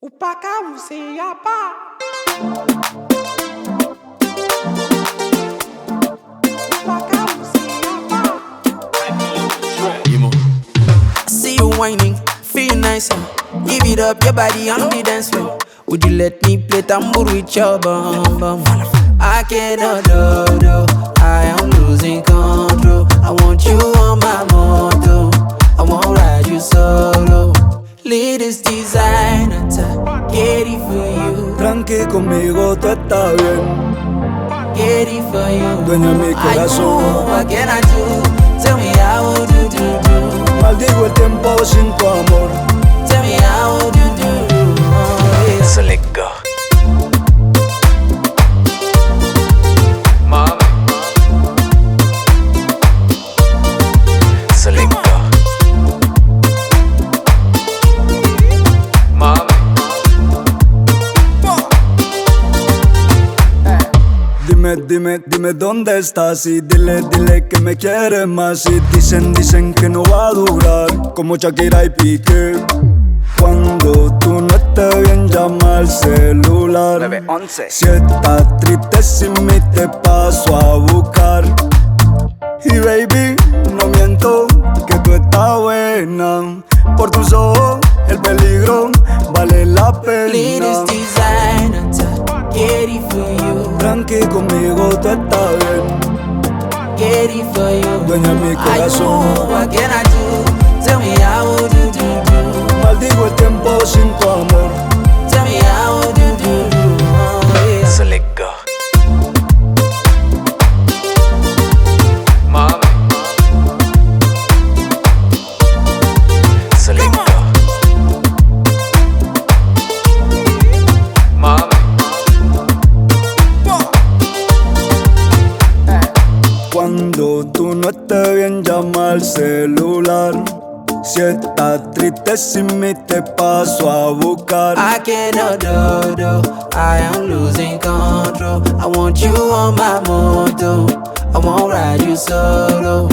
Upaka useyapa. Upaka useyapa. See you whining, feel nice. Give it up, your body on the dance floor. Would you let me play tambour with your bum bum? I cannot do. I am losing control. I want you on my moto. I won't ride you solo. Latest designer, get it for you. Tranqui conmigo, tú estás bien. Get it for you. Dueña mi corazón. What can I do? Tell me how do. Maldigo el tiempo sin tu amor. Tell me how do. Yeah. So let go. Mama. So let go. Mama. Dime dónde estás y dile que me quieres más. Y dicen que no va a durar, como Shakira y Piqué. Cuando tú no estés bien, llama al celular. 911. Si estás triste sin mí, te paso a buscar. Y baby, no miento, que tú estás buena. Por tus ojos, el peligro vale la pena. Latest designer, get it for you. Tranqui conmigo, tú estás bien. Get it for you. Dueña mi corazón. What can I do? Tell me how do. Maldigo el tiempo sin tu amor. Tell me how do. Yeah. So let go. Mama. So let go. Mama. Cuando tú no estés bien, llama al celular. Si estás triste sin mí, te paso a buscar. I cannot do. I am losing control. I want you on my moto. I won't ride you solo.